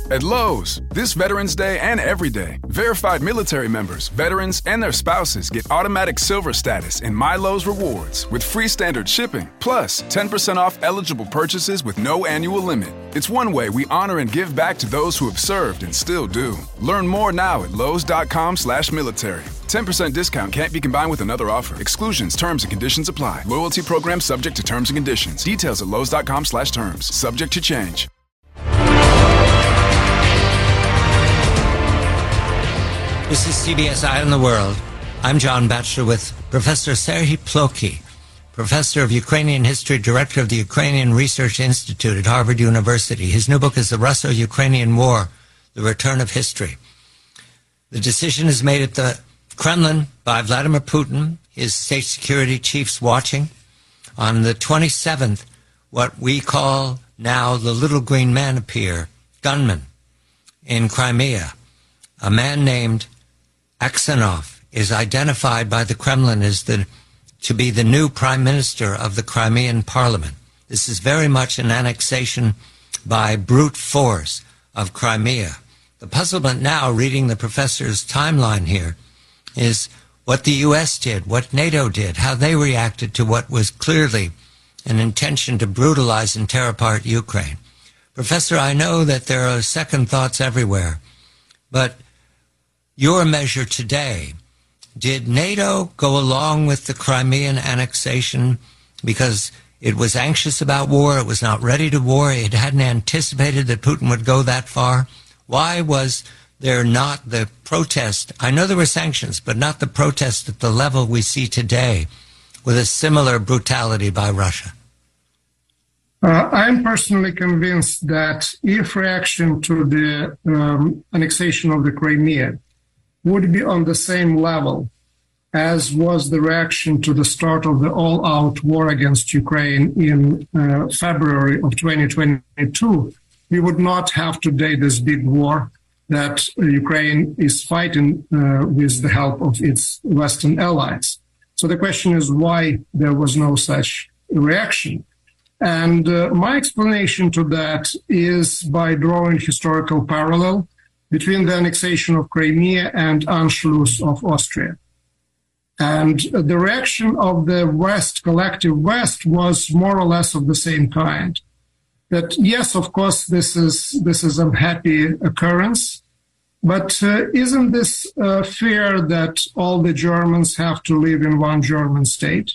At Lowe's, this Veterans Day and every day, verified military members, veterans, and their spouses get automatic silver status in My Lowe's Rewards with free standard shipping, plus 10% off eligible purchases with no annual limit. It's one way we honor and give back to those who have served and still do. Learn more now at lowes.com/military. 10% discount can't be combined with another offer. Exclusions, terms, and conditions apply. Loyalty program subject to terms and conditions. Details at lowes.com/terms. Subject to change. This is CBS Eye on the World. I'm John Batchelor with Professor Serhiy Plokhy, Professor of Ukrainian History, Director of the Ukrainian Research Institute at Harvard University. His new book is The Russo-Ukrainian War, The Return of History. The decision is made at the Kremlin by Vladimir Putin, his state security chiefs watching. On the 27th, what we call now the Little Green Men appear, gunmen, in Crimea. A man named Aksenov is identified by the Kremlin as to be the new prime minister of the Crimean parliament. This is very much an annexation by brute force of Crimea. The puzzlement now, reading the professor's timeline here, is what the U.S. did, what NATO did, how they reacted to what was clearly an intention to brutalize and tear apart Ukraine. Professor, I know that there are second thoughts everywhere, but your measure today, did NATO go along with the Crimean annexation because it was anxious about war, it was not ready to war, it hadn't anticipated that Putin would go that far? Why was there not the protest? I know there were sanctions, but not the protest at the level we see today with a similar brutality by Russia. I'm personally convinced that if reaction to the annexation of the Crimea would be on the same level as was the reaction to the start of the all-out war against Ukraine in February of 2022, we would not have today this big war that Ukraine is fighting with the help of its Western allies. So the question is why there was no such reaction. And my explanation to that is by drawing historical parallel between the annexation of Crimea and Anschluss of Austria. And the reaction of the West, collective West, was more or less of the same kind. That yes, of course, this is a happy occurrence, but isn't this fear that all the Germans have to live in one German state?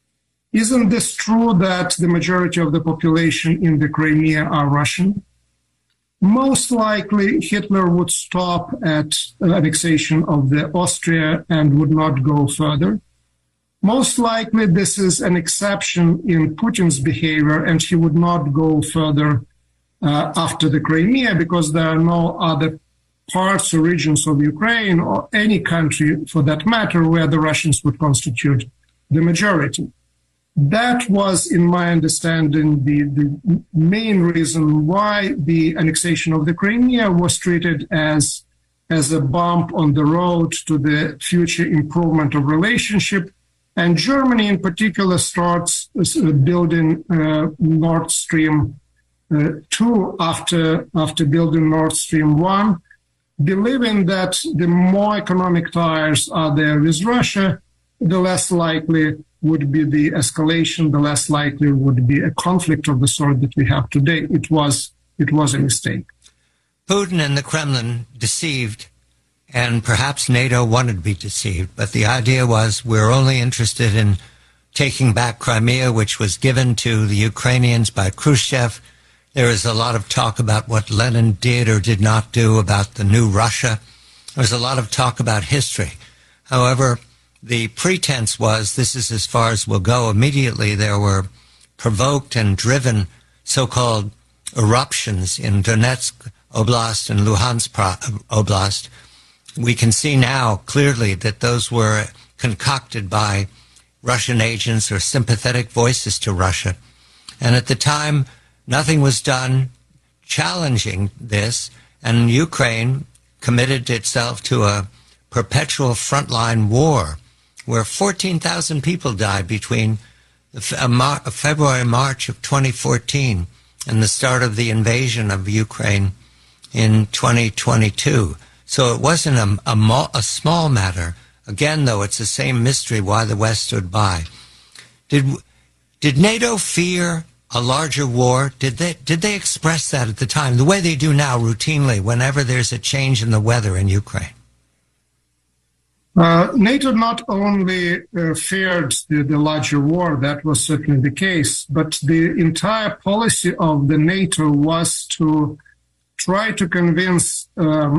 Isn't this true that the majority of the population in the Crimea are Russian? Most likely, Hitler would stop at annexation of the Austria and would not go further. Most likely, this is an exception in Putin's behavior, and he would not go further after the Crimea because there are no other parts or regions of Ukraine or any country, for that matter, where the Russians would constitute the majority. That was, in my understanding, the main reason why the annexation of the Crimea was treated as a bump on the road to the future improvement of relationship. And Germany, in particular, starts building Nord Stream 2 after building Nord Stream 1, believing that the more economic ties are there with Russia, the less likely would be the escalation, the less likely would be a conflict of the sort that we have today. It was a mistake. Putin and the Kremlin deceived, and perhaps NATO wanted to be deceived, but the idea was we're only interested in taking back Crimea, which was given to the Ukrainians by Khrushchev. There is a lot of talk about what Lenin did or did not do, about the new Russia. There's a lot of talk about history. However, the pretense was this is as far as we'll go. Immediately there were provoked and driven so-called eruptions in Donetsk Oblast and Luhansk Oblast. We can see now clearly that those were concocted by Russian agents or sympathetic voices to Russia. And at the time, nothing was done challenging this, and Ukraine committed itself to a perpetual frontline war where 14,000 people died between February and March of 2014 and the start of the invasion of Ukraine in 2022. So it wasn't a small matter. Again, though, it's the same mystery why the West stood by. Did NATO fear a larger war? Did they express that at the time, the way they do now routinely whenever there's a change in the weather in Ukraine? NATO not only feared the larger war, that was certainly the case, but the entire policy of the NATO was to try to convince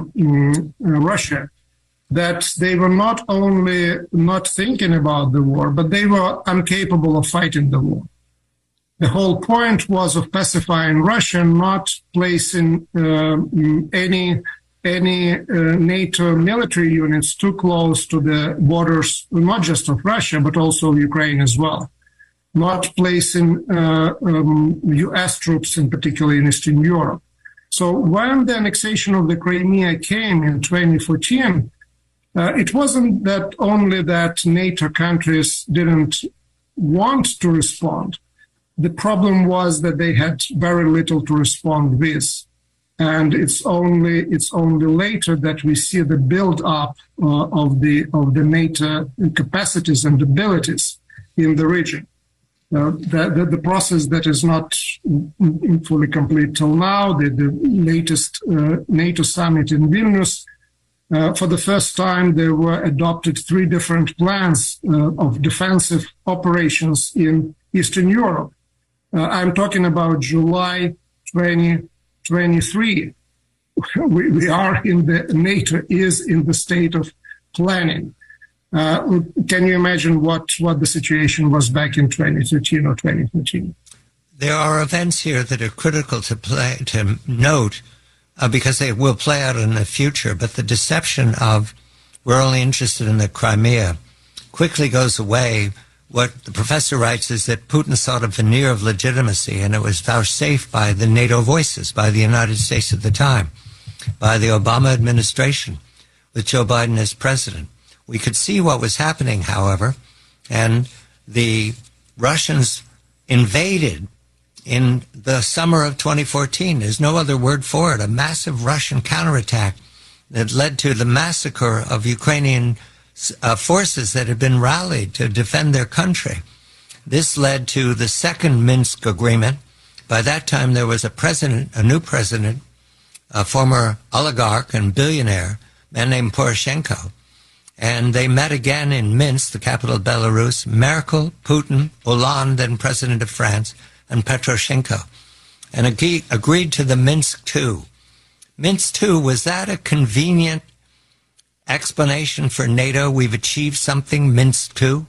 Russia that they were not only not thinking about the war, but they were incapable of fighting the war. The whole point was of pacifying Russia, not placing any NATO military units too close to the borders, not just of Russia, but also of Ukraine as well. Not placing U.S. troops, in particular in Eastern Europe. So when the annexation of the Crimea came in 2014, it wasn't that only that NATO countries didn't want to respond. The problem was that they had very little to respond with. And it's only later that we see the build-up of the NATO capacities and abilities in the region. The process that is not fully complete till now, the latest NATO summit in Vilnius, for the first time there were adopted 3 different plans of defensive operations in Eastern Europe. I'm talking about July 2023. We are NATO is in the state of planning. Can you imagine what the situation was back in 2013 or 2014? There are events here that are critical to note because they will play out in the future, but the deception of we're only interested in the Crimea quickly goes away. What the professor writes is that Putin sought a veneer of legitimacy, and it was vouchsafed by the NATO voices, by the United States at the time, by the Obama administration, with Joe Biden as president. We could see what was happening, however, and the Russians invaded in the summer of 2014. There's no other word for it, a massive Russian counterattack that led to the massacre of Ukrainian forces that had been rallied to defend their country. This led to the second Minsk agreement. By that time, there was a new president, a former oligarch and billionaire, a man named Poroshenko. And they met again in Minsk, the capital of Belarus, Merkel, Putin, Hollande, then president of France, and Poroshenko, and agreed to the Minsk II. Minsk II, was that a convenient explanation for NATO? We've achieved something, Minsk II?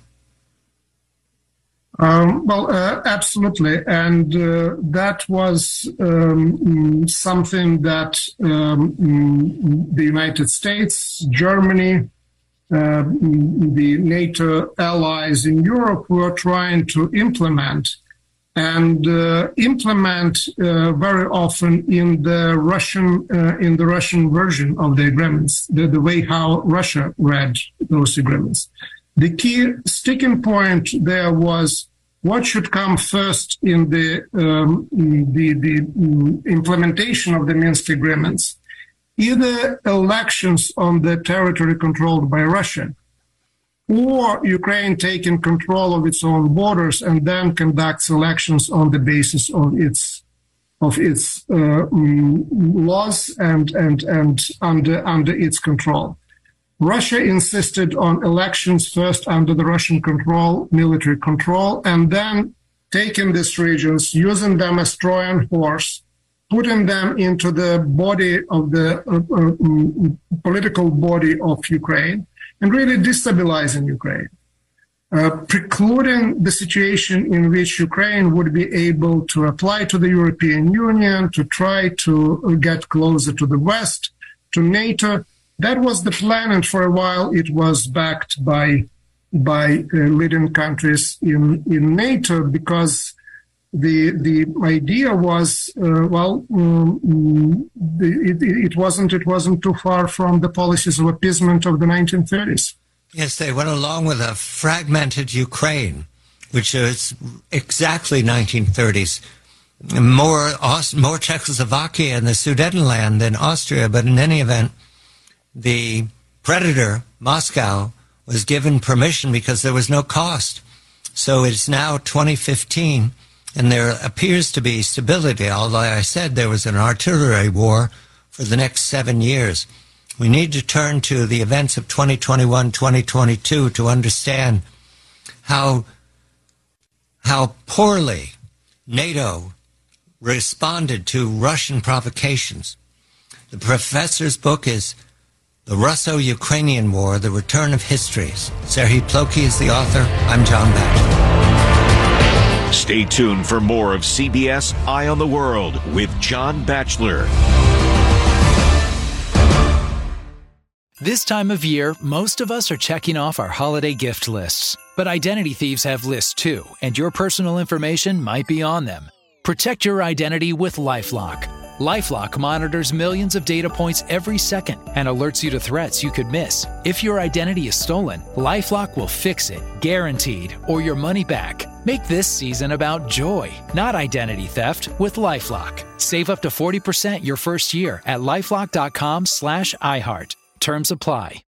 Absolutely. And that was something that the United States, Germany, the NATO allies in Europe were trying to implement very often in the Russian version of the agreements, the way how Russia read those agreements. The key sticking point there was what should come first in the implementation of the Minsk agreements, either elections on the territory controlled by Russia, or Ukraine taking control of its own borders and then conducts elections on the basis of its laws and under its control. Russia insisted on elections first under the Russian control, military control, and then taking these regions, using them as Trojan horse, putting them into the body of the political body of Ukraine, and really destabilizing Ukraine, precluding the situation in which Ukraine would be able to apply to the European Union, to try to get closer to the West, to NATO. That was the plan, and for a while it was backed by leading countries in NATO, because the idea was it wasn't too far from the policies of appeasement of the 1930s. Yes, they went along with a fragmented Ukraine, which is exactly 1930s. more Czechoslovakia and the Sudetenland than Austria, but in any event, the predator, Moscow, was given permission because there was no cost. So it's now 2015, and there appears to be stability, although I said there was an artillery war for the next 7 years. We need to turn to the events of 2021, 2022 to understand how poorly NATO responded to Russian provocations. The professor's book is The Russo-Ukrainian War, The Return of Histories. Serhiy Plokhy is the author. I'm John Batchelor. Stay tuned for more of CBS Eye on the World with John Batchelor. This time of year, most of us are checking off our holiday gift lists. But identity thieves have lists too, and your personal information might be on them. Protect your identity with LifeLock. LifeLock monitors millions of data points every second and alerts you to threats you could miss. If your identity is stolen, LifeLock will fix it, guaranteed, or your money back. Make this season about joy, not identity theft, with LifeLock. Save up to 40% your first year at LifeLock.com/iHeart. Terms apply.